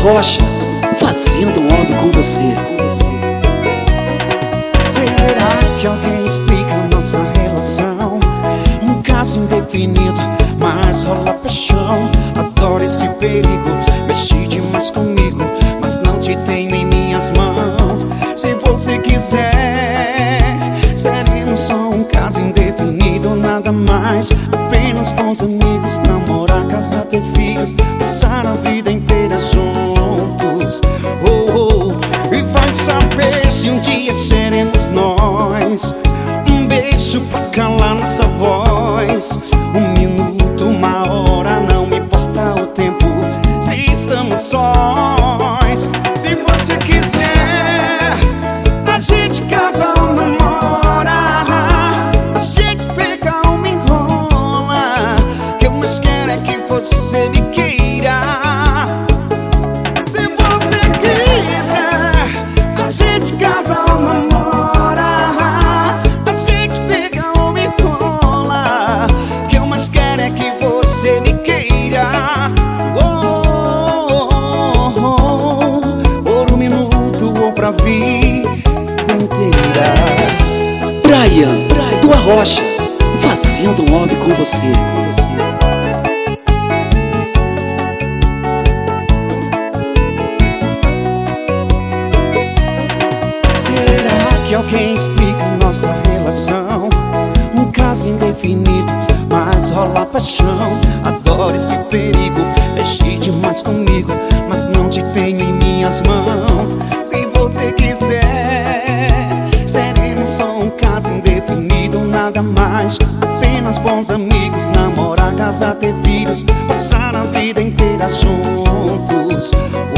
Rocha, fazendo um hobby com você. Será que alguém explica nossa relação? Um caso indefinido, mas rola paixão. Adoro esse perigo, mexe demais comigo, mas não te tenho em minhas mãos. Se você quiser, seremos só um caso indefinido, nada mais. Apenas bons amigos, namorar, casar, ter filhos, passar a vida inteira juntos. E vai saber se um dia seremos nós. Um beijo pra calar nossa voz. Um minuto, uma hora, não me importa o tempo, se estamos sós. Se você quiser, a gente casa ou namora, a gente pega ou me enrola. O que eu mais quero é que você me queira. Se você quiser, a gente casa ou namora, a gente pega ou me enrola. O que eu mais quero é que você me queira. Por um minuto ou pra vida inteira. Brian do Arrocha, fazendo um hobby com você. Será que alguém explica nossa relação? Um caso indefinido, mas rola paixão. Adoro esse perigo, mexe demais comigo, mas não te tenho em minhas mãos. Se você quiser, seremos só um caso indefinido, nada mais. Apenas bons amigos, namorar, casar, ter filhos, passar a vida inteira juntos.